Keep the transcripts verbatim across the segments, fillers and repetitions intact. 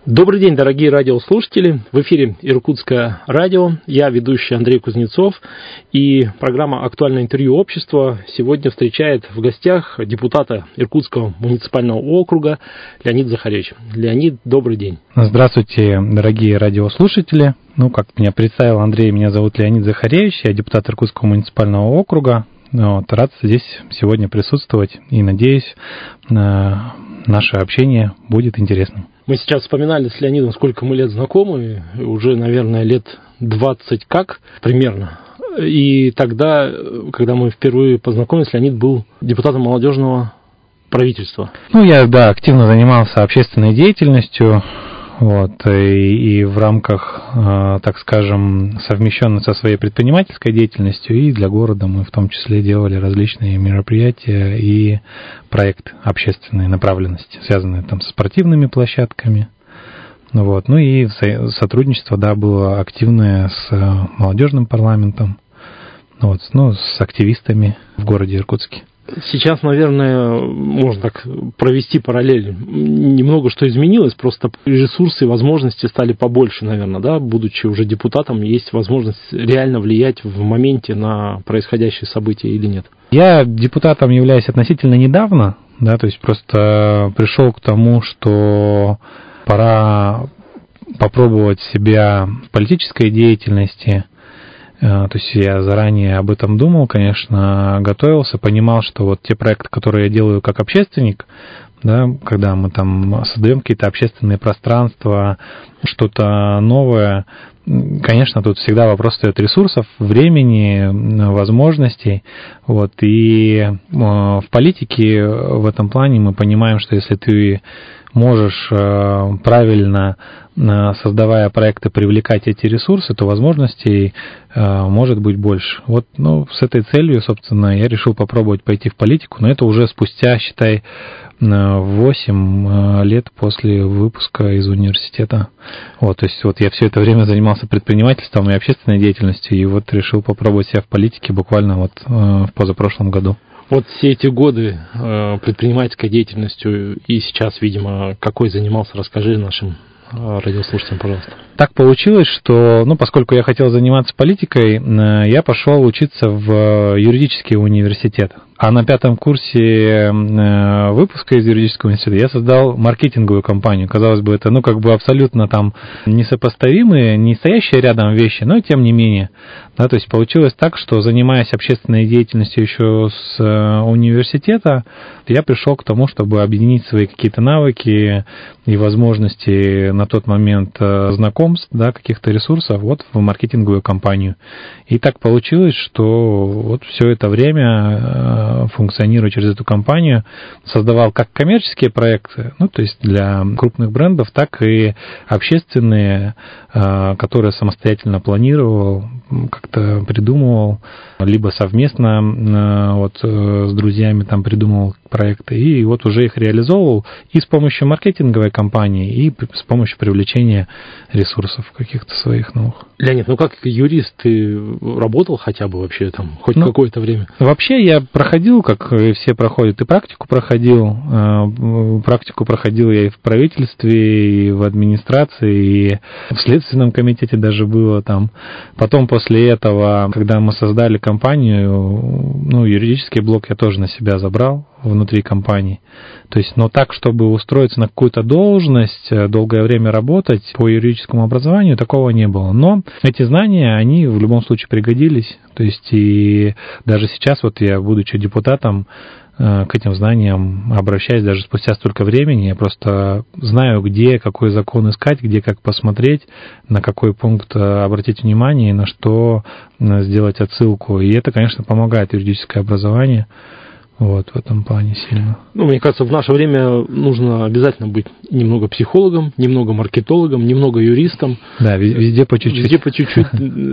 Добрый день, дорогие радиослушатели. В эфире Иркутское радио. Я ведущий Андрей Кузнецов. И программа «Актуальное интервью общества» сегодня встречает в гостях депутата Иркутского муниципального округа Леонид Захаревич. Леонид, добрый день. Здравствуйте, дорогие радиослушатели. Ну, как меня представил Андрей, меня зовут Леонид Захаревич. Я депутат Иркутского муниципального округа. Вот, рад здесь сегодня присутствовать и надеюсь, наше общение будет интересным. Мы сейчас вспоминали с Леонидом, сколько мы лет знакомы, уже, наверное, лет двадцать как примерно. И тогда, когда мы впервые познакомились, Леонид был депутатом молодежного правительства. Ну, я, да, активно занимался общественной деятельностью, вот, и, и в рамках, так скажем, совмещенно со своей предпринимательской деятельностью, и для города мы в том числе делали различные мероприятия и проекты общественной направленности, связанные там с спортивными площадками. Вот. Ну и сотрудничество, да, было активное с молодежным парламентом, вот, ну, с активистами в городе Иркутске. Сейчас, наверное, можно так провести параллель. Немного что изменилось, просто ресурсы и возможности стали побольше, наверное, да, будучи уже депутатом, есть возможность реально влиять в моменте на происходящие события или нет? Я депутатом являюсь относительно недавно, да, то есть просто пришел к тому, что пора попробовать себя в политической деятельности. То есть я заранее об этом думал, конечно, готовился, понимал, что вот те проекты, которые я делаю как общественник, да, когда мы там создаем какие-то общественные пространства, что-то новое, конечно, тут всегда вопрос стоит ресурсов, времени, возможностей. Вот, и в политике в этом плане мы понимаем, что если ты можешь правильно, создавая проекты, привлекать эти ресурсы, то возможностей может быть больше. Вот, ну, с этой целью, собственно, я решил попробовать пойти в политику, но это уже спустя, считай, восемь лет после выпуска из университета. Вот, то есть вот я все это время занимался предпринимательством и общественной деятельностью, и вот решил попробовать себя в политике буквально вот в позапрошлом году. Вот все эти годы предпринимательской деятельностью и сейчас, видимо, какой занимался, расскажи нашим радиослушателям, пожалуйста. Так получилось, что, ну, поскольку я хотел заниматься политикой, я пошел учиться в юридический университет. А на пятом курсе выпуска из юридического университета я создал маркетинговую компанию. Казалось бы, это, ну, как бы абсолютно там несопоставимые, не стоящие рядом вещи, но тем не менее. Да, то есть получилось так, что, занимаясь общественной деятельностью еще с университета, я пришел к тому, чтобы объединить свои какие-то навыки и возможности на тот момент знакомств, да, каких-то ресурсов вот в маркетинговую компанию. И так получилось, что вот все это время, функционируя через эту компанию, создавал как коммерческие проекты, ну, то есть для крупных брендов, так и общественные, которые самостоятельно планировал, как-то придумывал, либо совместно вот с друзьями там придумывал проекты, и вот уже их реализовывал и с помощью маркетинговой компании, и с помощью привлечения ресурсов каких-то своих новых. Леонид, ну как юрист ты работал хотя бы вообще там хоть ну, какое-то время? Вообще я проходил, как и все проходят, и практику проходил. Практику проходил я и в правительстве, и в администрации, и в Следственном комитете даже было там. Потом после этого, когда мы создали компанию, ну, юридический блок я тоже на себя забрал внутри компании. То есть, но так, чтобы устроиться на какую-то должность, долгое время работать по юридическому образованию, такого не было. Но эти знания, они в любом случае пригодились. То есть, и даже сейчас, вот я, будучи депутатом, к этим знаниям обращаюсь даже спустя столько времени. Я просто знаю, где, какой закон искать, где, как посмотреть, на какой пункт обратить внимание, на что сделать отсылку. И это, конечно, помогает юридическое образование. Вот, в этом плане сильно. Ну, мне кажется, в наше время нужно обязательно быть немного психологом, немного маркетологом, немного юристом. Да, везде по чуть-чуть. Везде по чуть-чуть.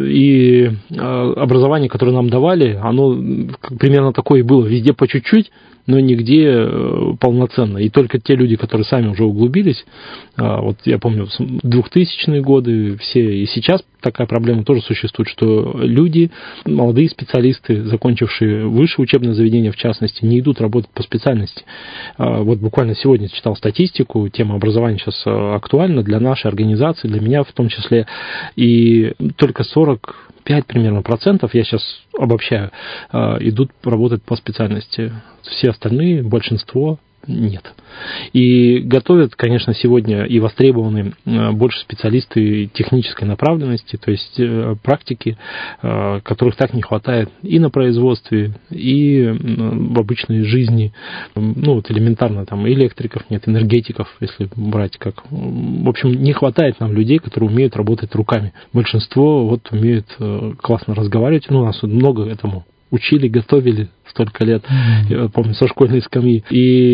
И образование, которое нам давали, оно примерно такое и было. Везде по чуть-чуть, но нигде полноценно. И только те люди, которые сами уже углубились, вот я помню, двухтысячные годы, все, и сейчас такая проблема тоже существует, что люди, молодые специалисты, закончившие высшее учебное заведение, в частности, специальности, не идут работать по специальности. Вот буквально сегодня читал статистику, тема образования сейчас актуальна для нашей организации, для меня в том числе, и только сорок пять примерно процентов, я сейчас обобщаю, идут работать по специальности. Все остальные, большинство, нет. И готовят, конечно, сегодня и востребованы больше специалисты технической направленности, то есть практики, которых так не хватает и на производстве, и в обычной жизни. Ну, вот элементарно, там электриков нет, энергетиков, если брать как... В общем, не хватает нам людей, которые умеют работать руками. Большинство вот умеют классно разговаривать, ну, у нас много этому учили, готовили столько лет, mm-hmm. я помню, со школьной скамьи.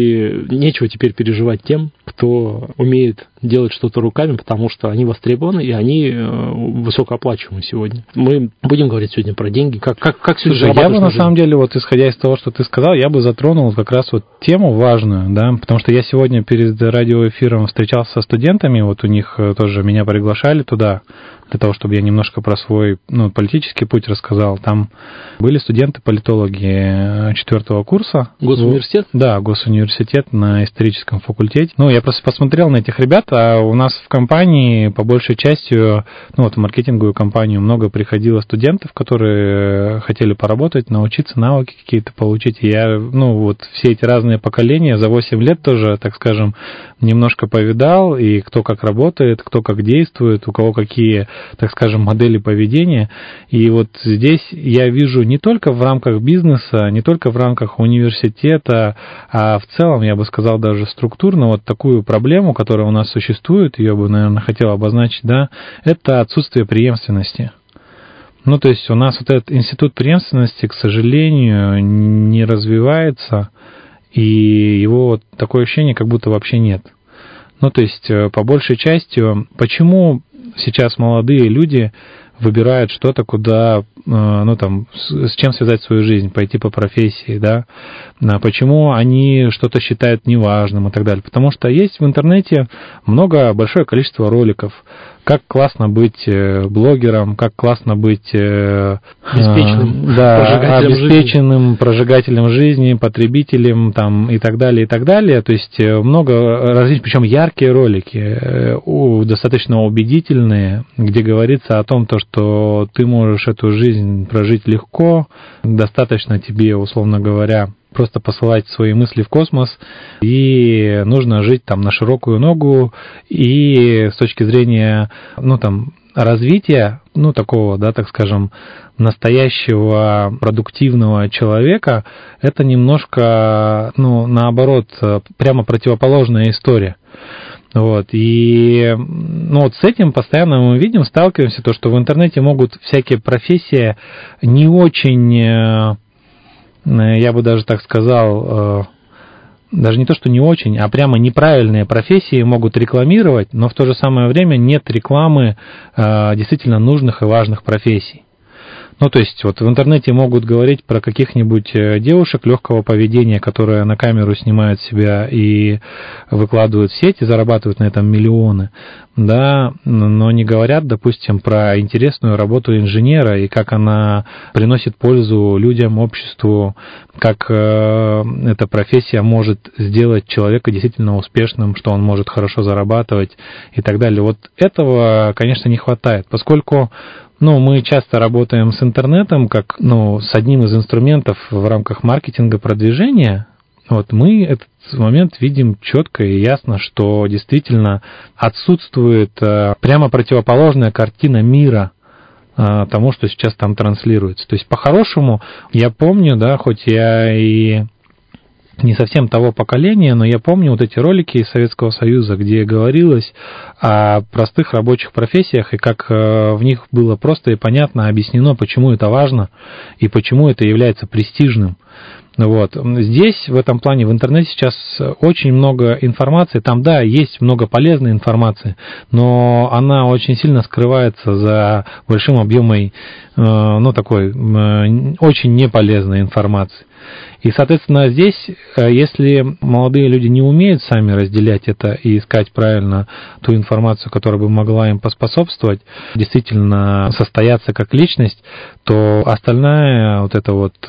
И нечего теперь переживать тем, кто умеет делать что-то руками, потому что они востребованы, и они высокооплачиваемы сегодня. Мы будем говорить сегодня про деньги. Как, как, как Слушай, я бы на, на самом деле, вот исходя из того, что ты сказал, я бы затронул как раз вот тему важную, да, потому что я сегодня перед радиоэфиром встречался со студентами, вот у них тоже меня приглашали туда, для того, чтобы я немножко про свой, ну, политический путь рассказал. Там были студенты-политологи четвертого курса. Госуниверситет? Да, госуниверситет на историческом факультете. Ну, я просто посмотрел на этих ребят, а у нас в компании, по большей части, ну, вот в маркетинговую компанию много приходило студентов, которые хотели поработать, научиться, навыки какие-то получить. И я, ну, вот все эти разные поколения за восемь лет тоже, так скажем, немножко повидал, и кто как работает, кто как действует, у кого какие, так скажем, модели поведения. И вот здесь я вижу не только в рамках бизнеса, не только в рамках университета, а в целом, я бы сказал, даже структурно вот такую проблему, которая у нас существует, ее бы, наверное, хотел обозначить, да, это отсутствие преемственности. Ну, то есть у нас вот этот институт преемственности, к сожалению, не развивается, и его вот такое ощущение, как будто вообще нет. Ну, то есть, по большей части, почему сейчас молодые люди выбирают что-то, куда, ну, там, с чем связать свою жизнь, пойти по профессии, да, почему они что-то считают неважным и так далее. Потому что есть в интернете много, большое количество роликов, как классно быть блогером, как классно быть обеспеченным, да, прожигателем, обеспеченным жизни. прожигателем жизни, потребителем там, и так далее, и так далее. То есть много различных, причем яркие ролики, достаточно убедительные, где говорится о том, то, что ты можешь эту жизнь прожить легко, достаточно тебе, условно говоря, просто посылать свои мысли в космос, и нужно жить там на широкую ногу, и с точки зрения, ну, там, развития, ну, такого, да, так скажем, настоящего продуктивного человека, это немножко, ну, наоборот, прямо противоположная история. Вот, и ну, вот с этим постоянно мы видим, сталкиваемся, то, что в интернете могут всякие профессии не очень, я бы даже так сказал, даже не то, что не очень, а прямо неправильные профессии могут рекламировать, но в то же самое время нет рекламы действительно нужных и важных профессий. Ну, то есть, вот в интернете могут говорить про каких-нибудь девушек легкого поведения, которые на камеру снимают себя и выкладывают в сеть и зарабатывают на этом миллионы, да, но не говорят, допустим, про интересную работу инженера и как она приносит пользу людям, обществу, как э, эта профессия может сделать человека действительно успешным, что он может хорошо зарабатывать и так далее. Вот этого, конечно, не хватает, поскольку ну, мы часто работаем с интернетом как, ну, с одним из инструментов в рамках маркетинга продвижения. Вот мы этот момент видим четко и ясно, что действительно отсутствует прямо противоположная картина мира тому, что сейчас там транслируется. То есть, по-хорошему, я помню, да, хоть я и не совсем того поколения, но я помню вот эти ролики из Советского Союза, где говорилось о простых рабочих профессиях и как в них было просто и понятно объяснено, почему это важно и почему это является престижным. Вот. Здесь, в этом плане, в интернете сейчас очень много информации. Там, да, есть много полезной информации, но она очень сильно скрывается за большим объемом, ну, такой, очень неполезной информации. И, соответственно, здесь, если молодые люди не умеют сами разделять это и искать правильно ту информацию, которая бы могла им поспособствовать, действительно состояться как личность, то остальная вот эта вот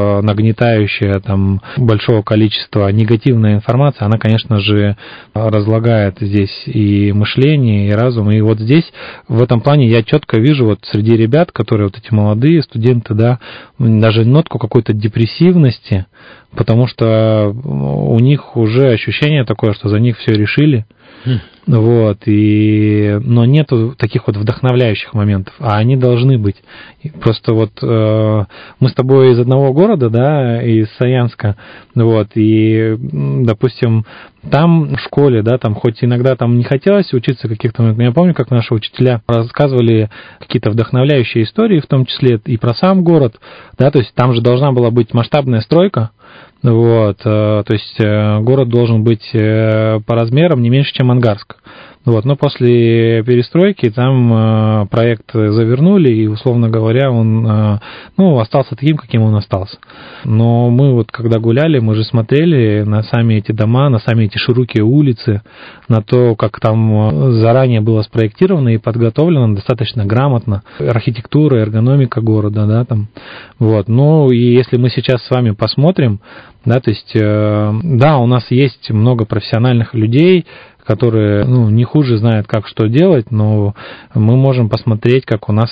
нагнетающая там большого количества негативной информации, она, конечно же, разлагает здесь и мышление, и разум. И вот здесь, в этом плане, я четко вижу вот среди ребят, которые вот эти молодые студенты, да, даже нотку какой-то депрессивности, потому что у них уже ощущение такое, что за них все решили. Mm. Вот, и... но нету таких вот вдохновляющих моментов, а они должны быть. Просто вот э, мы с тобой из одного города, да, из Саянска, вот, и, допустим, там в школе, да, там хоть иногда там не хотелось учиться каких-то моментов, я помню, как наши учителя рассказывали какие-то вдохновляющие истории, в том числе и про сам город, да, то есть там же должна была быть масштабная стройка. Вот, то есть город должен быть по размерам не меньше, чем Ангарск. Вот, но после перестройки там проект завернули, и, условно говоря, он, ну, остался таким, каким он остался. Но мы вот, когда гуляли, мы же смотрели на сами эти дома, на сами эти широкие улицы, на то, как там заранее было спроектировано и подготовлено достаточно грамотно. Архитектура, эргономика города, да, там. Вот, ну, и если мы сейчас с вами посмотрим, да, то есть, да, у нас есть много профессиональных людей, которые, ну, не хуже знают, как что делать, но мы можем посмотреть, как у нас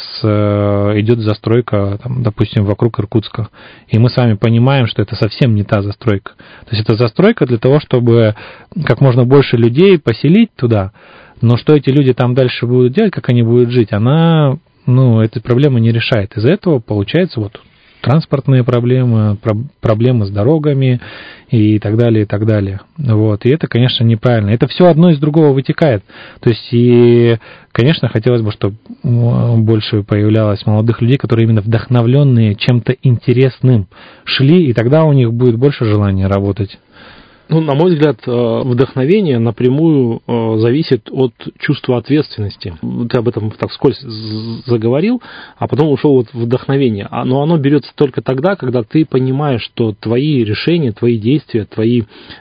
идет застройка, там, допустим, вокруг Иркутска. И мы с вами понимаем, что это совсем не та застройка. То есть это застройка для того, чтобы как можно больше людей поселить туда, но что эти люди там дальше будут делать, как они будут жить, она, ну, этой проблемы не решает. Из-за этого получается вот транспортные проблемы, про- проблемы с дорогами и так далее, и так далее. Вот. И это, конечно, неправильно. Это все одно из другого вытекает. То есть, и, конечно, хотелось бы, чтобы больше появлялось молодых людей, которые именно вдохновленные чем-то интересным шли, и тогда у них будет больше желания работать. Ну, на мой взгляд, вдохновение напрямую зависит от чувства ответственности. Ты об этом так вскользь заговорил, а потом ушел вот в вдохновение. Но оно берется только тогда, когда ты понимаешь, что твои решения, твои действия, твои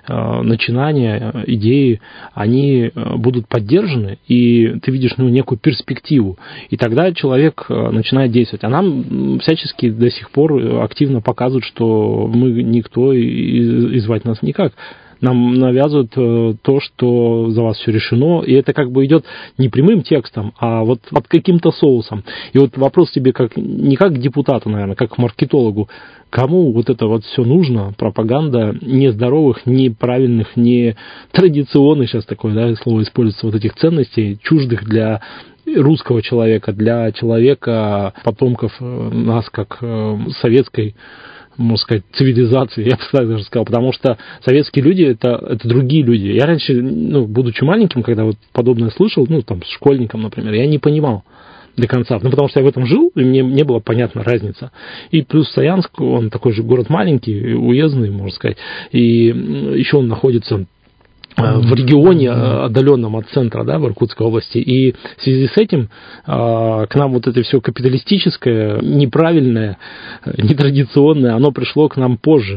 начинания, идеи, они будут поддержаны, и ты видишь, ну, некую перспективу. И тогда человек начинает действовать. А нам всячески до сих пор активно показывают, что мы никто и звать нас никак. Нам навязывают то, что за вас все решено, и это как бы идет не прямым текстом, а вот под каким-то соусом. И вот вопрос тебе как, не как к депутату, наверное, как к маркетологу, кому вот это вот все нужно, пропаганда нездоровых, неправильных, не традиционных, сейчас такое, да, слово используется, вот этих ценностей, чуждых для русского человека, для человека, потомков нас, как советской, можно сказать, цивилизации, я бы так даже сказал, потому что советские люди это, это другие люди. Я раньше, ну, будучи маленьким, когда вот подобное слышал, ну, там, с школьником, например, я не понимал до конца, ну, потому что я в этом жил, и мне не была понятна разница. И плюс Саянск, он такой же город маленький, уездный, можно сказать, и еще он находится в регионе, отдаленном от центра, да, в Иркутской области. И в связи с этим к нам вот это все капиталистическое, неправильное, нетрадиционное, оно пришло к нам позже.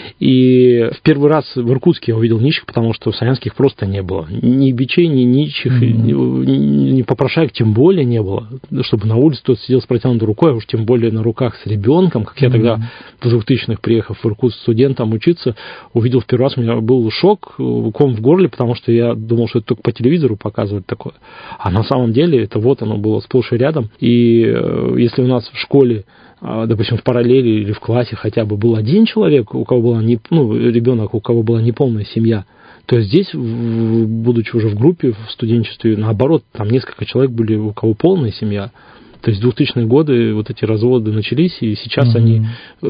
И в первый раз в Иркутске я увидел нищих, потому что в Саянске их просто не было. Ни бичей, ни нищих, mm-hmm. ни, ни попрошаек тем более не было. Чтобы на улице кто-то сидел с протянутой рукой, а уж тем более на руках с ребенком, как я mm-hmm. тогда в двухтысячных, приехав в Иркутск студентом учиться, увидел в первый раз, у меня был шок, ком в горле, потому что я думал, что это только по телевизору показывают такое. А на самом деле это вот оно было сплошь и рядом. И если у нас в школе, допустим, в параллели или в классе хотя бы был один человек, у кого была не, ну, ребенок, у кого была неполная семья, то здесь, будучи уже в группе, в студенчестве, наоборот, там несколько человек были, у кого полная семья. То есть в двухтысячные годы вот эти разводы начались, и сейчас mm-hmm. они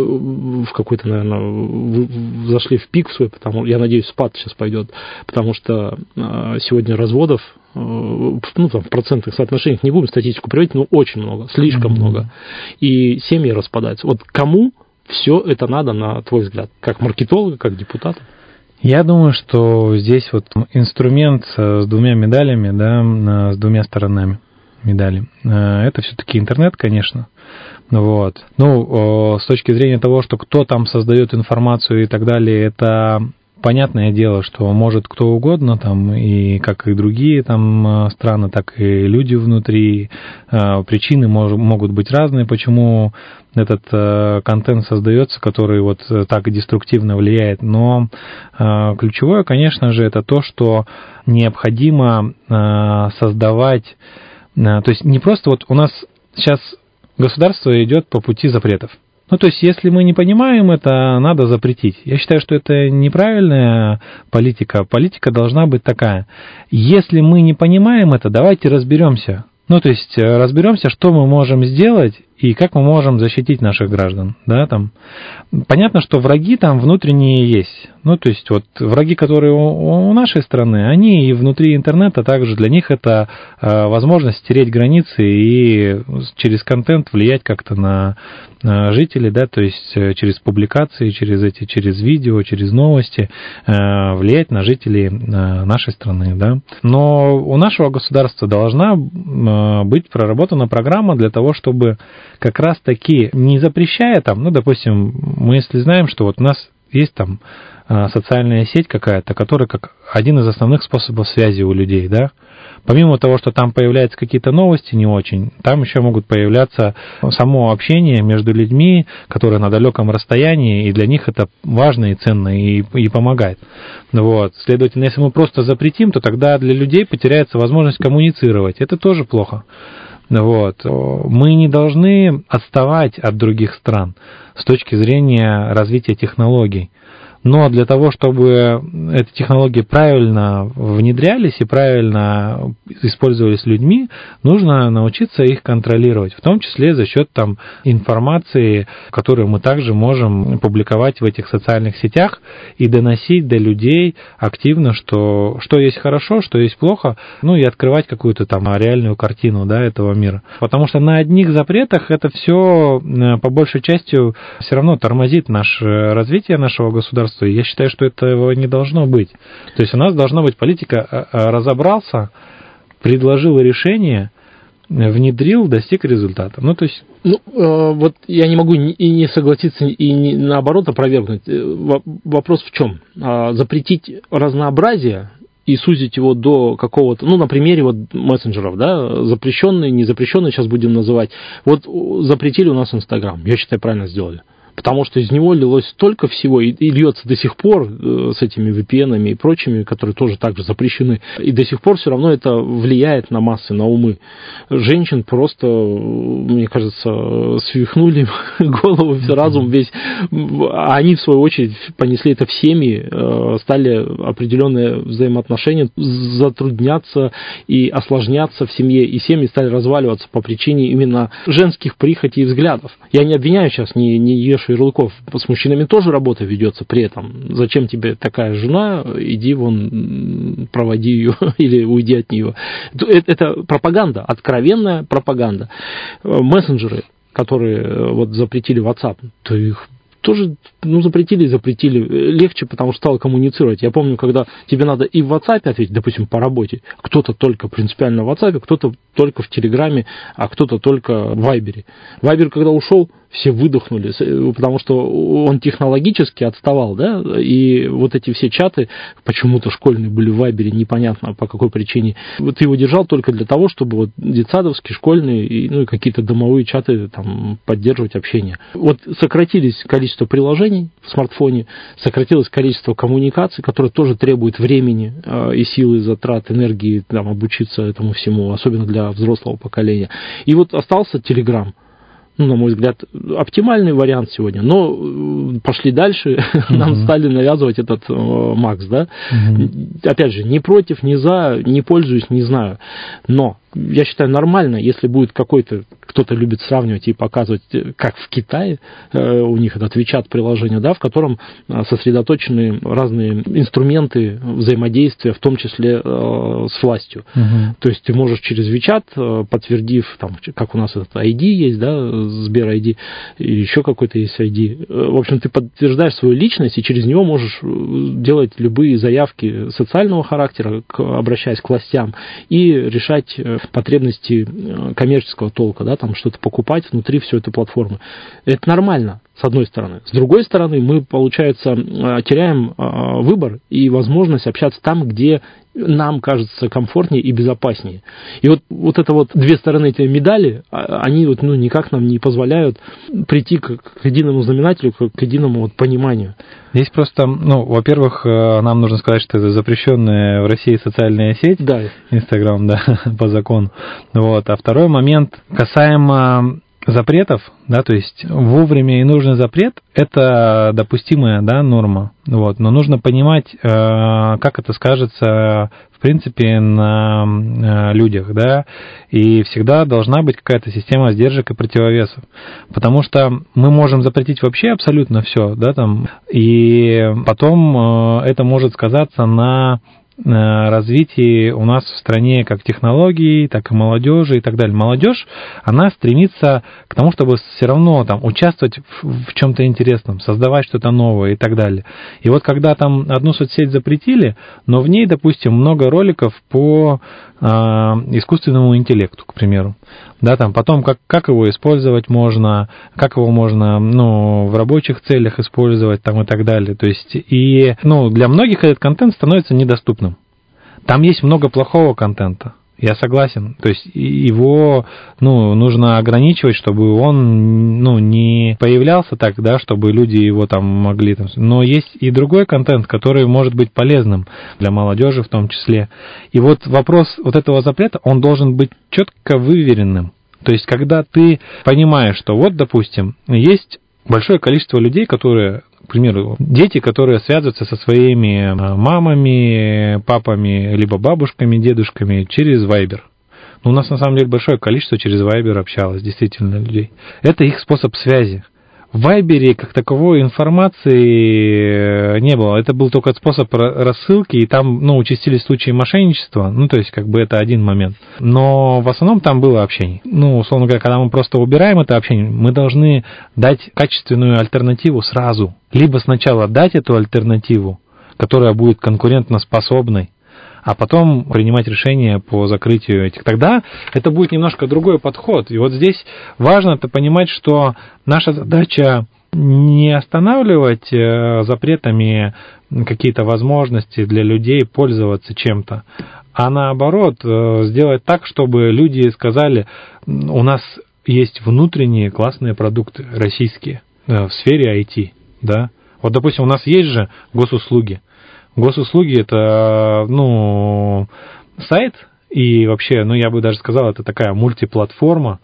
в какой-то, наверное, зашли в пик свой, потому, я надеюсь, спад сейчас пойдет, потому что сегодня разводов, ну, там, в процентных соотношениях, не будем статистику приводить, но очень много, слишком mm-hmm. много. И семьи распадаются. Вот кому все это надо, на твой взгляд, как маркетолога, как депутата? Я думаю, что здесь вот инструмент с двумя медалями, да, с двумя сторонами. медали. Это все-таки интернет, конечно. Вот. Ну, с точки зрения того, что кто там создает информацию и так далее, это понятное дело, что может кто угодно, там, и как и другие там страны, так и люди внутри. Причины мож, могут быть разные, почему этот контент создается, который вот так деструктивно влияет. Но ключевое, конечно же, это то, что необходимо создавать... То есть не просто вот у нас сейчас государство идет по пути запретов. Ну, то есть, если мы не понимаем это, надо запретить. Я считаю, что это неправильная политика. Политика должна быть такая. Если мы не понимаем это, давайте разберемся. Ну, то есть, разберемся, что мы можем сделать и как мы можем защитить наших граждан. Да, там. Понятно, что враги там внутренние есть. Ну, то есть, вот враги, которые у, у нашей страны, они и внутри интернета также. Для них это э, возможность стереть границы и через контент влиять как-то на, на жителей, да, то есть через публикации, через эти, через видео, через новости э, влиять на жителей э, нашей страны, да. Но у нашего государства должна э, быть проработана программа для того, чтобы как раз таки, не запрещая там, ну, допустим, мы если знаем, что вот у нас есть там социальная сеть какая-то, которая как один из основных способов связи у людей, да, помимо того, что там появляются какие-то новости не очень, там еще могут появляться само общение между людьми, которые на далеком расстоянии, и для них это важно и ценно, и, и помогает. Вот. Следовательно, если мы просто запретим, то тогда для людей потеряется возможность коммуницировать. Это тоже плохо. Вот. Мы не должны отставать от других стран с точки зрения развития технологий. Но для того, чтобы эти технологии правильно внедрялись и правильно использовались людьми, нужно научиться их контролировать, в том числе за счет там, информации, которую мы также можем публиковать в этих социальных сетях и доносить до людей активно, что, что есть хорошо, что есть плохо, ну и открывать какую-то там реальную картину, да, этого мира. Потому что на одних запретах это все по большей части все равно тормозит наше развитие нашего государства. Я считаю, что этого не должно быть. То есть у нас должна быть политика: разобрался, предложил решение, внедрил, достиг результата. Ну, то есть... Ну, э, вот я не могу и не согласиться, и не, наоборот опровергнуть. Вопрос в чем? Запретить разнообразие и сузить его до какого-то, ну, на примере вот мессенджеров, да, запрещенные, незапрещенные, сейчас будем называть. Вот запретили у нас Инстаграм. Я считаю, правильно сделали. Потому что из него лилось столько всего, и, и льется до сих пор э, с этими ви пи эн-ами и прочими, которые тоже также запрещены. И до сих пор все равно это влияет на массы, на умы. Женщин просто, мне кажется, свихнули голову, разум весь. А они, в свою очередь, понесли это в семьи, э, стали определенные взаимоотношения затрудняться и осложняться в семье. И семьи стали разваливаться по причине именно женских прихотей и взглядов. Я не обвиняю сейчас, не, не ешь ярлыков. С мужчинами тоже работа ведется при этом. Зачем тебе такая жена? Иди вон, проводи ее или уйди от нее. Это, это пропаганда, откровенная пропаганда. Мессенджеры, которые вот запретили WhatsApp, то их тоже, ну, запретили, запретили. Легче, потому что стало коммуницировать. Я помню, когда тебе надо и в WhatsApp ответить, допустим, по работе, кто-то только принципиально в WhatsApp, кто-то только в Телеграме, а кто-то только в Вайбере. Вайбер, когда ушел, все выдохнули, потому что он технологически отставал, да, и вот эти все чаты, почему-то школьные были в Вайбере, непонятно по какой причине. Вот ты его держал только для того, чтобы вот детсадовские, школьные, и, ну, и какие-то домовые чаты там поддерживать общение. Вот сократились количество приложений в смартфоне, сократилось количество коммуникаций, которые тоже требуют времени э, и силы, затрат, энергии, там, обучиться этому всему, особенно для взрослого поколения. И вот остался Telegram. Ну, на мой взгляд, оптимальный вариант сегодня. Но пошли дальше, uh-huh. нам стали навязывать этот э, Макс, да. Uh-huh. Опять же, не против, не за, не пользуюсь, не знаю. Но я считаю нормально, если будет какой-то, кто-то любит сравнивать и показывать, как в Китае, э, у них этот WeChat приложение, да, в котором сосредоточены разные инструменты взаимодействия, в том числе э, с властью. Uh-huh. То есть ты можешь через WeChat, подтвердив, там, как у нас этот ай ди есть, да, Сбер ай ди, или еще какой-то есть ай ди. В общем, ты подтверждаешь свою личность, и через него можешь делать любые заявки социального характера, к, обращаясь к властям, и решать потребности коммерческого толка, да, там что-то покупать внутри всей этой платформы. Это нормально, с одной стороны. С другой стороны, мы, получается, теряем выбор и возможность общаться там, где нам кажется комфортнее и безопаснее. И вот, вот это вот две стороны этой медали, они вот, ну, никак нам не позволяют прийти к, к единому знаменателю, к, к единому вот пониманию. Здесь просто, ну, во-первых, нам нужно сказать, что это запрещенная в России социальная сеть, да. Инстаграм, да, по закону. Вот. А второй момент касаемо запретов, да, то есть вовремя и нужный запрет – это допустимая, да, норма, вот, но нужно понимать, как это скажется, в принципе, на людях, да, и всегда должна быть какая-то система сдержек и противовесов, потому что мы можем запретить вообще абсолютно все, да, там, и потом это может сказаться на развитии у нас в стране как технологий, так и молодежи и так далее. Молодежь, она стремится к тому, чтобы все равно там участвовать в, в чем-то интересном, создавать что-то новое и так далее. И вот когда там одну соцсеть запретили, но в ней, допустим, много роликов по э, искусственному интеллекту, к примеру, да, там потом как, как его использовать можно, как его можно, ну, в рабочих целях использовать там и так далее. То есть, и, ну, для многих этот контент становится недоступным. Там есть много плохого контента, я согласен. То есть его, ну, нужно ограничивать, чтобы он, ну, не появлялся так, да, чтобы люди его там могли там. Но есть и другой контент, который может быть полезным для молодежи в том числе. И вот вопрос вот этого запрета, он должен быть четко выверенным. То есть когда ты понимаешь, что вот, допустим, есть большое количество людей, которые, к примеру, дети, которые связываются со своими мамами, папами, либо бабушками, дедушками через Viber. Ну, у нас, на самом деле, большое количество через Viber общалось, действительно, людей. Это их способ связи. В Viber как таковой информации не было. Это был только способ рассылки, и там, ну, участились случаи мошенничества. Ну, то есть, как бы это один момент. Но в основном там было общение. Ну, условно говоря, когда мы просто убираем это общение, мы должны дать качественную альтернативу сразу. Либо сначала дать эту альтернативу, которая будет конкурентоспособной, а потом принимать решения по закрытию этих. Тогда это будет немножко другой подход. И вот здесь важно это понимать, что наша задача не останавливать запретами какие-то возможности для людей пользоваться чем-то, а наоборот сделать так, чтобы люди сказали, у нас есть внутренние классные продукты российские в сфере ай ти. Да? Вот, допустим, у нас есть же госуслуги. Госуслуги – это, ну, сайт, и вообще, ну, я бы даже сказал, это такая мультиплатформа,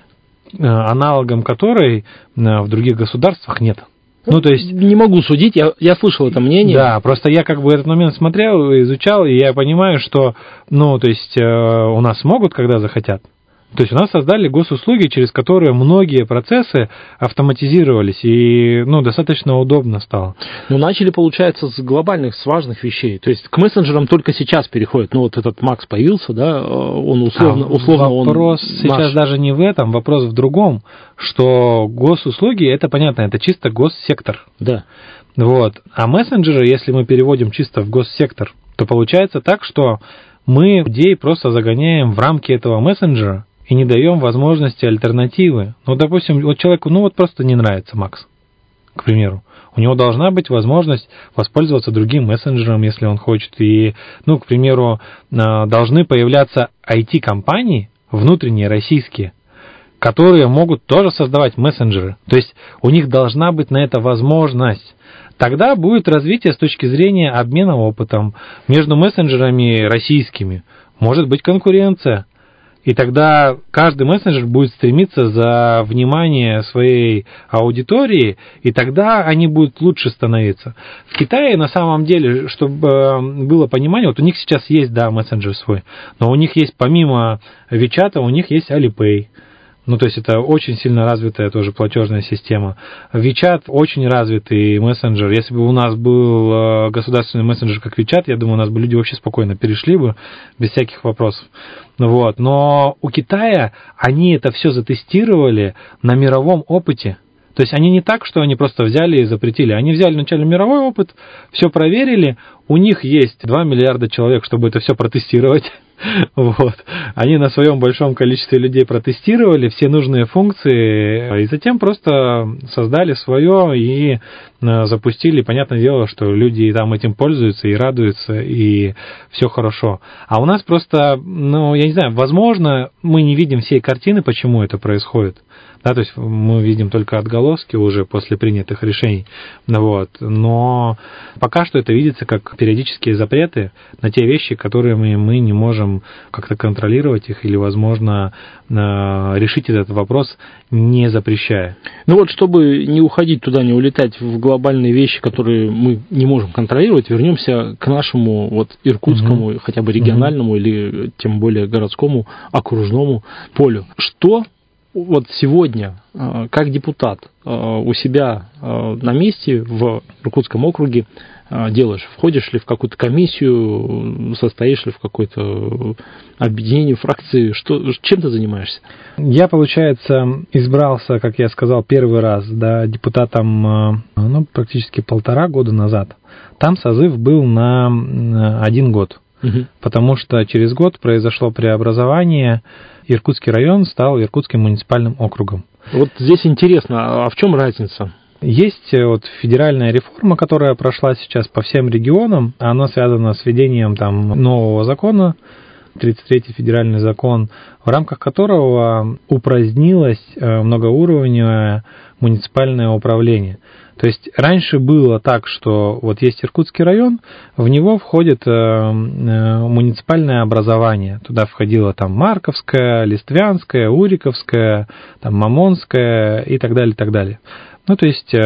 аналогом которой в других государствах нет. Ну, то есть... Не могу судить, я, я слышал это мнение. Да, просто я как бы этот момент смотрел, изучал, и я понимаю, что, ну, то есть у нас могут, когда захотят. То есть у нас создали госуслуги, через которые многие процессы автоматизировались, и, ну, достаточно удобно стало. Ну, начали, получается, с глобальных, с важных вещей. То есть к мессенджерам только сейчас переходит. Ну, вот этот Макс появился, да, он условно... А условно вопрос он сейчас наш. Даже не в этом, вопрос в другом, что госуслуги, это понятно, это чисто госсектор. Да. Вот. А мессенджеры, если мы переводим чисто в госсектор, то получается так, что мы людей просто загоняем в рамки этого мессенджера, и не даем возможности альтернативы. Ну, допустим, вот человеку, ну, вот просто не нравится Макс, к примеру. У него должна быть возможность воспользоваться другим мессенджером, если он хочет. И, ну, к примеру, должны появляться ай ти-компании, внутренние, российские, которые могут тоже создавать мессенджеры. То есть у них должна быть на это возможность. Тогда будет развитие с точки зрения обмена опытом между мессенджерами российскими. Может быть конкуренция. И тогда каждый мессенджер будет стремиться за внимание своей аудитории, и тогда они будут лучше становиться. В Китае, на самом деле, чтобы было понимание, вот у них сейчас есть, да, мессенджер свой, но у них есть, помимо WeChat, у них есть Alipay. Ну, то есть это очень сильно развитая тоже платежная система. WeChat очень развитый мессенджер. Если бы у нас был государственный мессенджер как WeChat, я думаю, у нас бы люди вообще спокойно перешли бы, без всяких вопросов. Вот. Но у Китая они это все затестировали на мировом опыте. То есть они не так, что они просто взяли и запретили. Они взяли вначале мировой опыт, все проверили. У них есть два миллиарда человек, чтобы это все протестировать. Вот. Они на своем большом количестве людей протестировали все нужные функции и затем просто создали свое и запустили. Понятное дело, что люди там этим пользуются и радуются, и все хорошо. А у нас просто, ну, я не знаю, возможно, мы не видим всей картины, почему это происходит. Да, то есть мы видим только отголоски уже после принятых решений. Вот. Но пока что это видится как периодические запреты на те вещи, которые мы, мы не можем как-то контролировать их или, возможно, решить этот вопрос, не запрещая. Ну вот, чтобы не уходить туда, не улетать в глобальные вещи, которые мы не можем контролировать, вернемся к нашему вот иркутскому, угу. хотя бы региональному угу. или тем более городскому окружному полю. Что вот сегодня, как депутат, у себя на месте в Иркутском округе делаешь? Входишь ли в какую-то комиссию, состоишь ли в какое-то объединение, фракции? Что, чем ты занимаешься? Я, получается, избрался, как я сказал, первый раз, да, депутатом, ну, практически полтора года назад. Там созыв был на один год. Угу. Потому что через год произошло преобразование, Иркутский район стал Иркутским муниципальным округом. Вот здесь интересно, а в чем разница? Есть вот федеральная реформа, которая прошла сейчас по всем регионам, она связана с введением там нового закона, тридцать третий федеральный закон, в рамках которого упразднилось многоуровневое муниципальное управление. То есть раньше было так, что вот есть Иркутский район, в него входит муниципальное образование. Туда входило там Марковское, Листвянское, Уриковское, там Мамонское и так далее, и так далее. Ну, то есть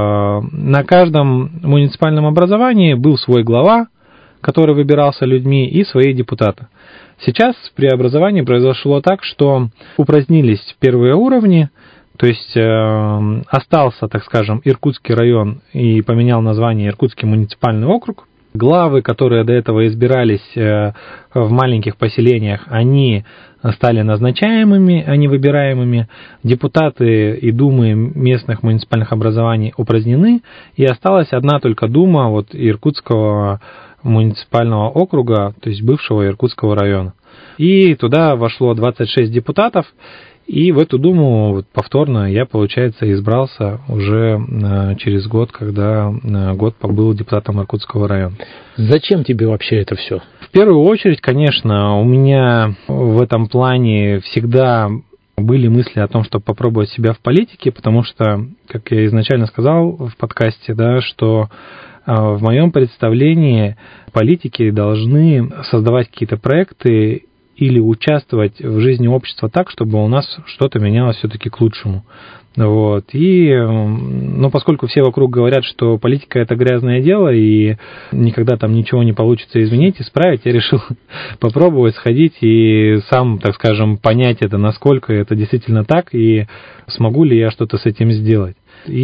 на каждом муниципальном образовании был свой глава, который выбирался людьми, и свои депутаты. Сейчас преобразование произошло так, что упразднились первые уровни, то есть э, остался, так скажем, Иркутский район и поменял название Иркутский муниципальный округ. Главы, которые до этого избирались э, в маленьких поселениях, они стали назначаемыми, а не выбираемыми. Депутаты и думы местных муниципальных образований упразднены, и осталась одна только дума вот, Иркутского муниципального округа, то есть бывшего Иркутского района. И туда вошло двадцать шесть депутатов, и в эту думу вот, повторно я, получается, избрался уже э, через год, когда э, год побыл депутатом Иркутского района. Зачем тебе вообще это все? В первую очередь, конечно, у меня в этом плане всегда были мысли о том, чтобы попробовать себя в политике, потому что, как я изначально сказал в подкасте, да, что э, в моем представлении политики должны создавать какие-то проекты или участвовать в жизни общества так, чтобы у нас что-то менялось все-таки к лучшему. Вот. И, ну, поскольку все вокруг говорят, что политика – это грязное дело, и никогда там ничего не получится изменить, исправить, я решил попробовать сходить и сам, так скажем, понять это, насколько это действительно так, и смогу ли я что-то с этим сделать.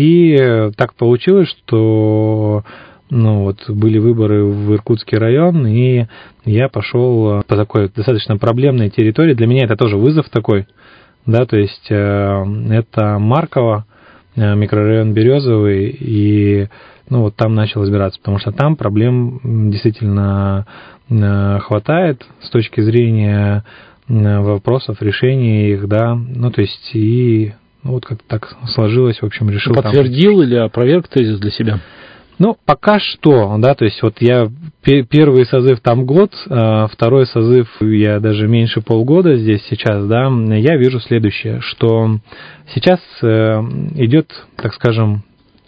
И так получилось, что... Ну, вот были выборы в Иркутский район, и я пошел по такой достаточно проблемной территории. Для меня это тоже вызов такой, да, то есть э, это Марково, э, микрорайон Березовый, и ну, вот там начал избираться, потому что там проблем действительно э, хватает с точки зрения э, вопросов, решения их, да, ну, то есть и ну, вот как-то так сложилось, в общем, решил. Подтвердил там... или опроверг тезис для себя? Ну, пока что, да, то есть вот я первый созыв там год, второй созыв я даже меньше полгода здесь сейчас, да, я вижу следующее, что сейчас идет, так скажем,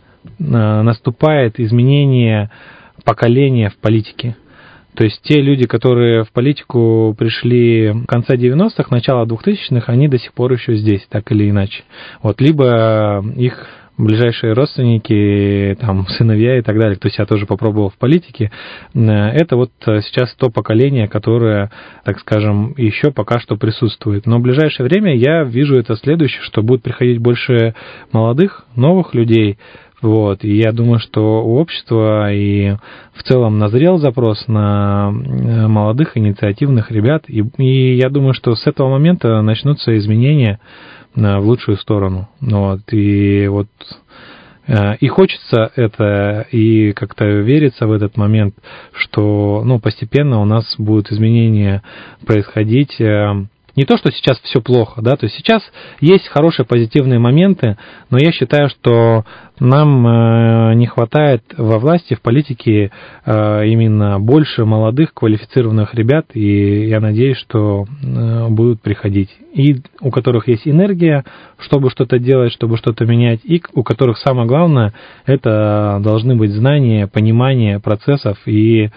наступает изменение поколения в политике. То есть те люди, которые в политику пришли в конце девяностых, начало двухтысячных, они до сих пор еще здесь, так или иначе. Вот, либо их ближайшие родственники, там, сыновья и так далее, то есть я тоже попробовал в политике, это вот сейчас то поколение, которое, так скажем, еще пока что присутствует. Но в ближайшее время я вижу это следующее, что будет приходить больше молодых, новых людей, вот, и я думаю, что у общества и в целом назрел запрос на молодых инициативных ребят, и, и я думаю, что с этого момента начнутся изменения в лучшую сторону. Вот, и вот И хочется это, и как-то верится в этот момент, что ну, постепенно у нас будут изменения происходить. Не то, что сейчас все плохо, да, то есть сейчас есть хорошие позитивные моменты, но я считаю, что нам не хватает во власти, в политике именно больше молодых квалифицированных ребят, и я надеюсь, что будут приходить, и у которых есть энергия, чтобы что-то делать, чтобы что-то менять, и у которых самое главное, это должны быть знания, понимание процессов и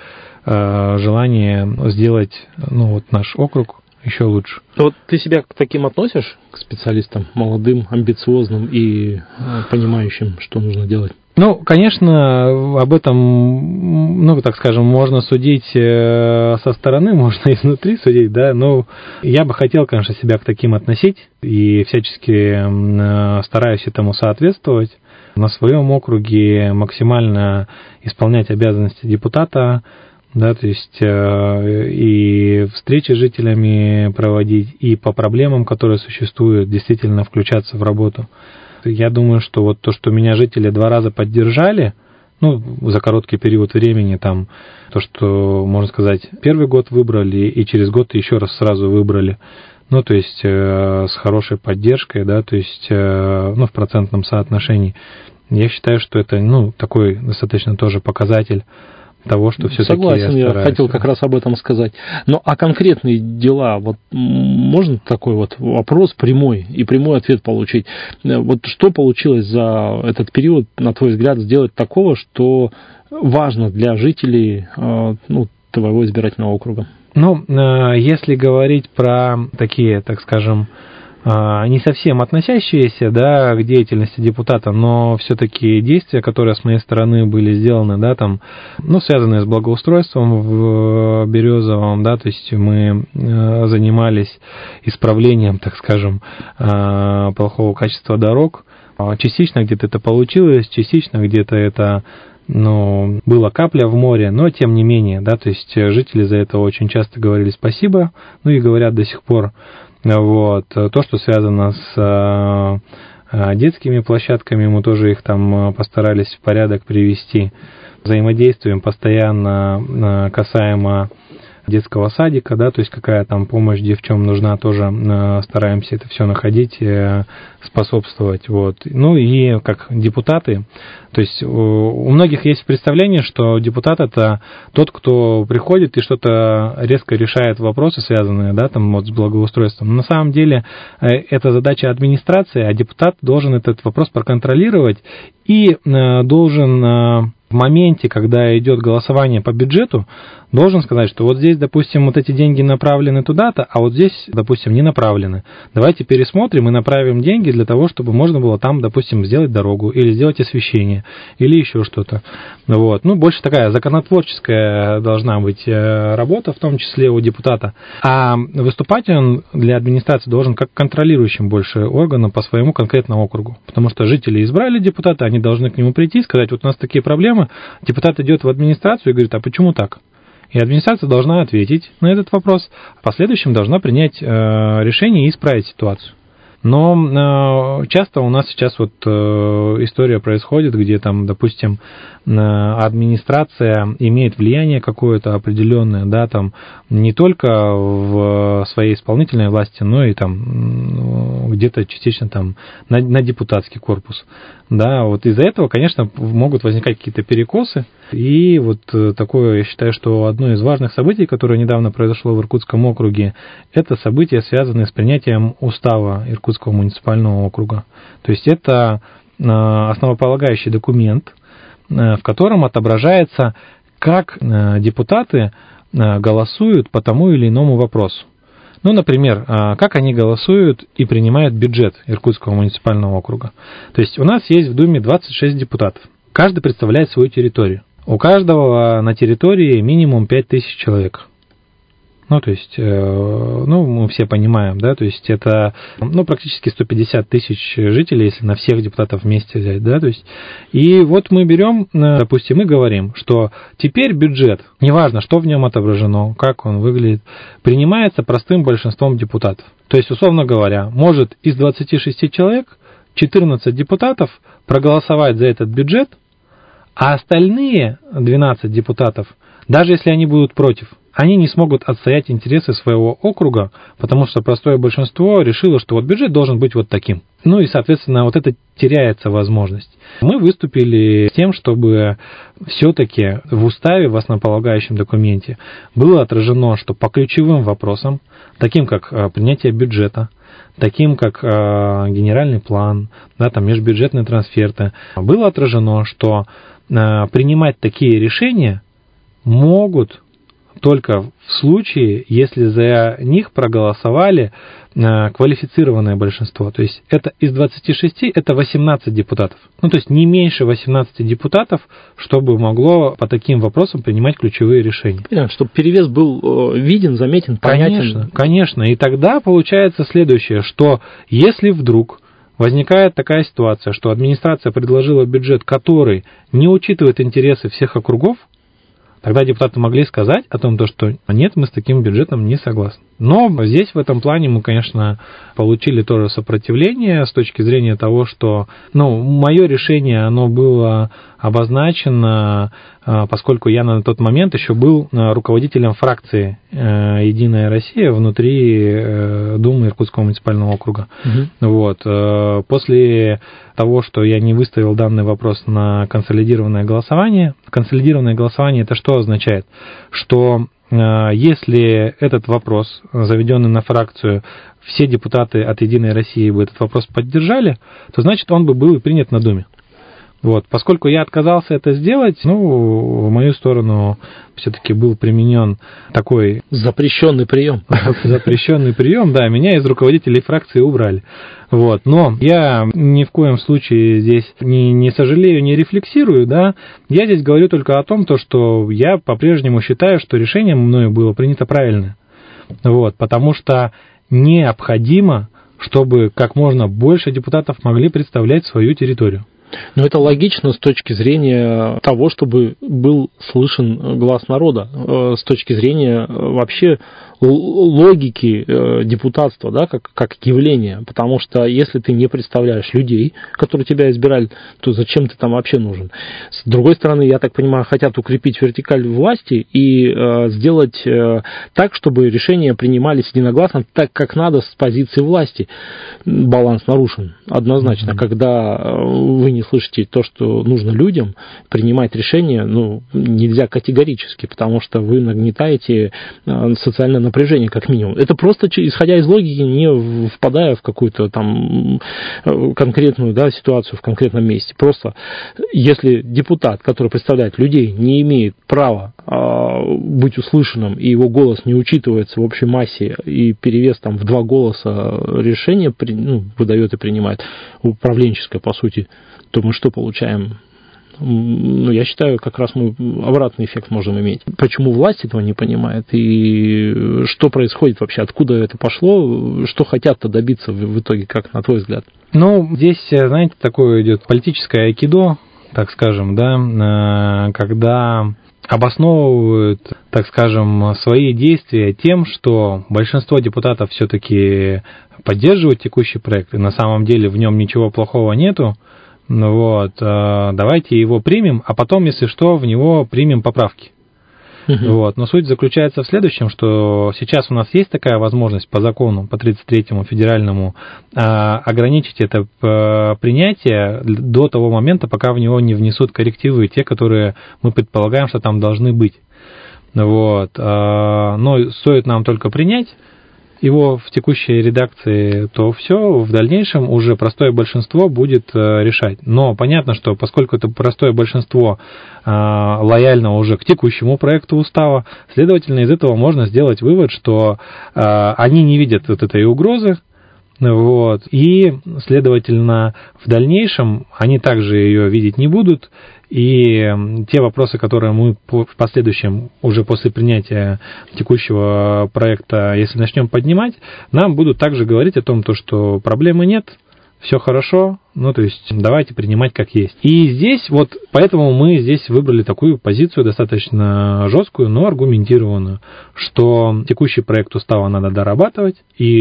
желание сделать ну, вот наш округ еще лучше. Вот ты себя к таким относишь, к специалистам, молодым, амбициозным и понимающим, что нужно делать? Ну, конечно, об этом, ну, так скажем, можно судить со стороны, можно изнутри судить, да, но я бы хотел, конечно, себя к таким относить и всячески стараюсь этому соответствовать. На своем округе максимально исполнять обязанности депутата, да, то есть э, и встречи с жителями проводить, и по проблемам, которые существуют, действительно включаться в работу. Я думаю, что вот то, что меня жители два раза поддержали, ну, за короткий период времени, там, то, что, можно сказать, первый год выбрали, и через год еще раз сразу выбрали, ну, то есть э, с хорошей поддержкой, да, то есть, э, ну, в процентном соотношении. Я считаю, что это, ну, такой достаточно тоже показатель того, что все-таки Согласен, я, я хотел как раз об этом сказать. Ну, а конкретные дела, вот можно такой вот вопрос прямой и прямой ответ получить? Вот что получилось за этот период, на твой взгляд, сделать такого, что важно для жителей ну, твоего избирательного округа? Ну, если говорить про такие, так скажем, не совсем относящиеся, да, к деятельности депутата, но все-таки действия, которые с моей стороны были сделаны, да, там, ну, связанные с благоустройством в Березовом, да, то есть мы занимались исправлением, так скажем, плохого качества дорог. Частично где-то это получилось, частично где-то это ну, была капля в море, но тем не менее, да, то есть жители за это очень часто говорили спасибо, ну и говорят до сих пор. Вот. То, что связано с детскими площадками, мы тоже их там постарались в порядок привести. Взаимодействуем постоянно касаемо детского садика, да, то есть какая там помощь, где в чем нужна, тоже стараемся это все находить, способствовать, вот. Ну и как депутаты, то есть у многих есть представление, что депутат это тот, кто приходит и что-то резко решает вопросы, связанные, да, там вот с благоустройством. Но на самом деле это задача администрации, а депутат должен этот вопрос проконтролировать и должен в моменте, когда идет голосование по бюджету, должен сказать, что вот здесь, допустим, вот эти деньги направлены туда-то, а вот здесь, допустим, не направлены. Давайте пересмотрим и направим деньги для того, чтобы можно было там, допустим, сделать дорогу или сделать освещение, или еще что-то. Вот. Ну, больше такая законотворческая должна быть работа, в том числе у депутата. А выступать он для администрации должен как контролирующим больше органом по своему конкретному округу. Потому что жители избрали депутата, они должны к нему прийти и сказать, вот у нас такие проблемы, депутат идет в администрацию и говорит, а почему так? И администрация должна ответить на этот вопрос, а в последующем должна принять э, решение и исправить ситуацию. Но э, часто у нас сейчас вот э, история происходит, где там, допустим, э, администрация имеет влияние какое-то определенное, да, там не только в своей исполнительной власти, но и там где-то частично там на, на депутатский корпус. Да, вот из-за этого, конечно, могут возникать какие-то перекосы. И вот такое, я считаю, что одно из важных событий, которое недавно произошло в Иркутском округе, это события, связанные с принятием устава Иркутского муниципального округа. То есть это основополагающий документ, в котором отображается, как депутаты голосуют по тому или иному вопросу. Ну, например, как они голосуют и принимают бюджет Иркутского муниципального округа. То есть у нас есть в Думе двадцать шесть депутатов. Каждый представляет свою территорию. У каждого на территории минимум пять тысяч человек. Ну, то есть, ну, мы все понимаем, да, то есть это, ну, практически сто пятьдесят тысяч жителей, если на всех депутатов вместе взять, да, то есть, и вот мы берем, допустим, и говорим, что теперь бюджет, неважно, что в нем отображено, как он выглядит, принимается простым большинством депутатов. То есть, условно говоря, может из двадцати шести человек четырнадцать депутатов проголосовать за этот бюджет, а остальные двенадцать депутатов, даже если они будут против, они не смогут отстоять интересы своего округа, потому что простое большинство решило, что вот бюджет должен быть вот таким. Ну и, соответственно, вот это теряется возможность. Мы выступили с тем, чтобы все-таки в уставе, в основополагающем документе, было отражено, что по ключевым вопросам, таким как принятие бюджета, таким как э, генеральный план, да, там, межбюджетные трансферты, было отражено, что э, принимать такие решения могут только в случае, если за них проголосовали э, квалифицированное большинство. То есть это из двадцати шести, это восемнадцать депутатов. Ну, то есть не меньше восемнадцати депутатов, чтобы могло по таким вопросам принимать ключевые решения. Понятно, чтобы перевес был виден, заметен, понятен. Конечно, конечно. И тогда получается следующее, что если вдруг возникает такая ситуация, что администрация предложила бюджет, который не учитывает интересы всех округов, тогда депутаты могли сказать о том, что нет, мы с таким бюджетом не согласны. Но здесь в этом плане мы, конечно, получили тоже сопротивление с точки зрения того, что, ну, мое решение, оно было обозначено, поскольку я на тот момент еще был руководителем фракции «Единая Россия» внутри Думы Иркутского муниципального округа. Угу. Вот. После того, что я не выставил данный вопрос на консолидированное голосование, консолидированное голосование это что означает? Что если этот вопрос, заведенный на фракцию, все депутаты от «Единой России» бы этот вопрос поддержали, то значит он бы был и принят на Думе. Вот. Поскольку я отказался это сделать, ну, в мою сторону все-таки был применен такой... Запрещенный прием. Запрещенный прием, да, меня из руководителей фракции убрали. Вот. Но я ни в коем случае здесь не, не сожалею, не рефлексирую, да, я здесь говорю только о том, то, что я по-прежнему считаю, что решение мною было принято правильно. Вот. Потому что необходимо, чтобы как можно больше депутатов могли представлять свою территорию. Но это логично с точки зрения того, чтобы был слышен глаз народа, с точки зрения вообще логики депутатства, да, как, как явления. Потому что если ты не представляешь людей, которые тебя избирали, то зачем ты там вообще нужен? С другой стороны, я так понимаю, хотят укрепить вертикаль власти и э, сделать э, так, чтобы решения принимались единогласно, так как надо с позиции власти. Баланс нарушен однозначно. Mm-hmm. Когда вы не слышите то, что нужно людям, принимать решения, ну, нельзя категорически, потому что вы нагнетаете социальное напряжение, как минимум. Это просто исходя из логики, не впадая в какую-то там конкретную, да, ситуацию в конкретном месте. Просто если депутат, который представляет людей, не имеет права э, быть услышанным, и его голос не учитывается в общей массе, и перевес там в два голоса решение при, ну, выдает и принимает, управленческое, по сути, то мы что получаем? Ну, я считаю, как раз мы обратный эффект можем иметь. Почему власть этого не понимает? И что происходит вообще? Откуда это пошло? Что хотят-то добиться в итоге, как на твой взгляд? Ну, здесь, знаете, такое идет политическое айкидо, так скажем, да, когда обосновывают, так скажем, свои действия тем, что большинство депутатов все-таки поддерживают текущий проект, и на самом деле в нем ничего плохого нету. Ну вот, давайте его примем, а потом, если что, в него примем поправки. Uh-huh. Вот. Но суть заключается в следующем, что сейчас у нас есть такая возможность по закону, по тридцать третьему федеральному, ограничить это принятие до того момента, пока в него не внесут коррективы, те, которые мы предполагаем, что там должны быть. Вот. Но стоит нам только принять его в текущей редакции, то все, в дальнейшем уже простое большинство будет решать. Но понятно, что поскольку это простое большинство э, лояльно уже к текущему проекту устава, следовательно, из этого можно сделать вывод, что э, они не видят вот этой угрозы, вот, и, следовательно, в дальнейшем они также ее видеть не будут, и те вопросы, которые мы в последующем, уже после принятия текущего проекта, если начнем поднимать, нам будут также говорить о том, что проблемы нет, все хорошо, ну, то есть давайте принимать как есть. И здесь вот, поэтому мы здесь выбрали такую позицию достаточно жесткую, но аргументированную, что текущий проект устава надо дорабатывать,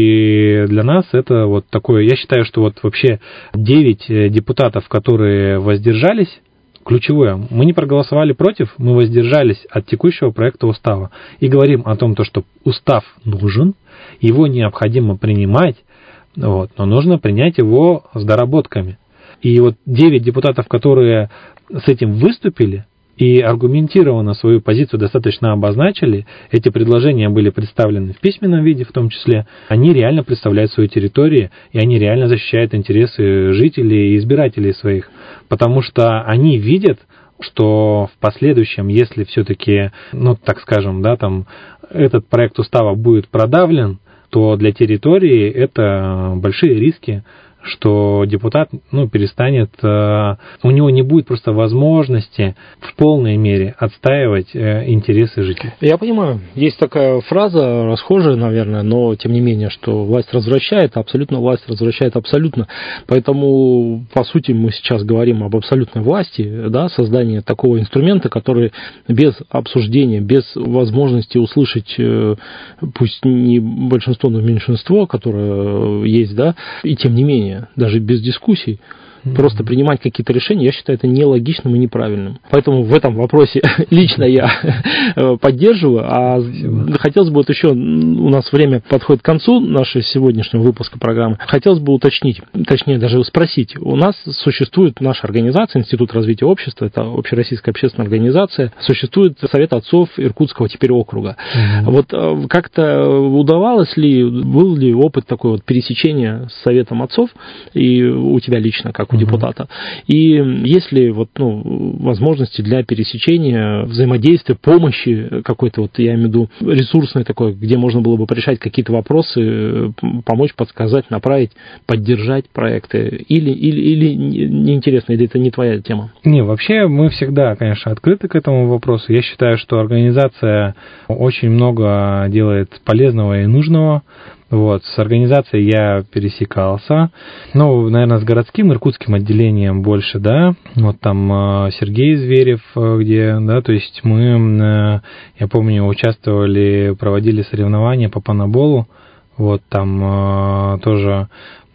и для нас это вот такое, я считаю, что вот вообще девять депутатов, которые воздержались, ключевое, мы не проголосовали против, мы воздержались от текущего проекта устава и говорим о том, что устав нужен, его необходимо принимать, вот, но нужно принять его с доработками. И вот девять депутатов, которые с этим выступили и аргументированно свою позицию достаточно обозначили, эти предложения были представлены в письменном виде в том числе, они реально представляют свою территорию, и они реально защищают интересы жителей и избирателей своих, потому что они видят, что в последующем, если все-таки, ну, так скажем, да, там, этот проект устава будет продавлен, то для территории это большие риски, что депутат, ну, перестанет, у него не будет просто возможности в полной мере отстаивать интересы жителей. Я понимаю, есть такая фраза, расхожая, наверное, но тем не менее, что власть развращает, абсолютно власть развращает абсолютно. Поэтому, по сути, мы сейчас говорим об абсолютной власти, да, создании такого инструмента, который без обсуждения, без возможности услышать, пусть не большинство, но меньшинство, которое есть, да, и тем не менее, даже без дискуссий, mm-hmm. просто принимать какие-то решения, я считаю это нелогичным и неправильным. Поэтому в этом вопросе лично я поддерживаю. А Спасибо. Хотелось бы вот еще, у нас время подходит к концу нашего сегодняшнего выпуска программы, хотелось бы уточнить, точнее даже спросить. У нас существует наша организация, Институт развития общества, это общероссийская общественная организация, существует Совет отцов Иркутского теперь округа. Mm-hmm. Вот как-то удавалось ли, был ли опыт такой вот пересечения с Советом отцов, и у тебя лично, как у uh-huh. депутата. И есть ли вот, ну, возможности для пересечения, взаимодействия, помощи какой-то, вот я имею в виду ресурсной такой, где можно было бы порешать какие-то вопросы, помочь, подсказать, направить, поддержать проекты? Или, или, или неинтересно, или это не твоя тема? Не, вообще мы всегда, конечно, открыты к этому вопросу. Я считаю, что организация очень много делает полезного и нужного. Вот, с организацией я пересекался, ну, наверное, с городским иркутским отделением больше, да, вот там Сергей Зверев, где, да, то есть мы, я помню, участвовали, проводили соревнования по паноболу, вот там тоже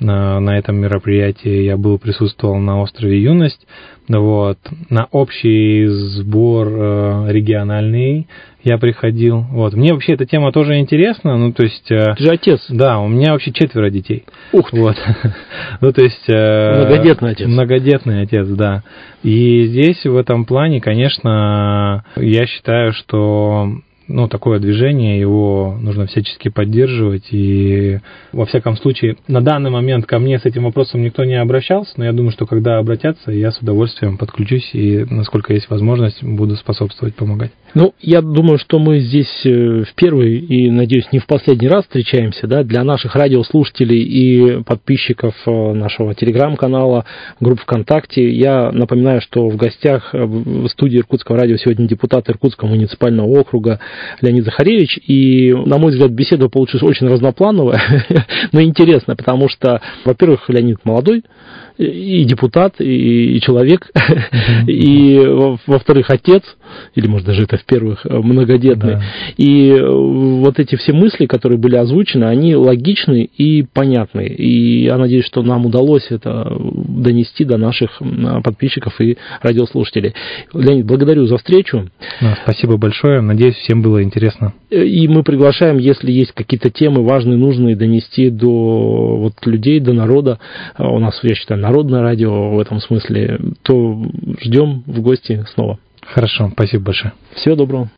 на этом мероприятии я был, присутствовал на острове Юность, вот, на общий сбор региональный я приходил. Вот. Мне вообще эта тема тоже интересна. Ну, то есть... Ты же отец. Да, у меня вообще четверо детей. Ух ты. Вот. Ну, то есть... Многодетный отец. Многодетный отец, да. И здесь в этом плане, конечно, я считаю, что... Ну, такое движение, его нужно всячески поддерживать, и, во всяком случае, на данный момент ко мне с этим вопросом никто не обращался, но я думаю, что когда обратятся, я с удовольствием подключусь и, насколько есть возможность, буду способствовать, помогать. Ну, я думаю, что мы здесь в первый и, надеюсь, не в последний раз встречаемся, да, для наших радиослушателей и подписчиков нашего телеграм-канала, групп ВКонтакте. Я напоминаю, что в гостях в студии Иркутского радио сегодня депутат Иркутского муниципального округа Леонид Захаревич, и, на мой взгляд, беседа получилась очень разноплановая, но интересная, потому что, во-первых, Леонид молодой, и депутат, и человек, uh-huh. и, во-вторых, отец, или, может, даже это в-первых, многодетный. Да. И вот эти все мысли, которые были озвучены, они логичны и понятны. И я надеюсь, что нам удалось это донести до наших подписчиков и радиослушателей. Леонид, благодарю за встречу. Да, спасибо большое. Надеюсь, всем было интересно. И мы приглашаем, если есть какие-то темы важные, нужные, донести до вот, людей, до народа. У нас, я считаю, народное радио в этом смысле, то ждем в гости снова. Хорошо, спасибо большое. Всего доброго.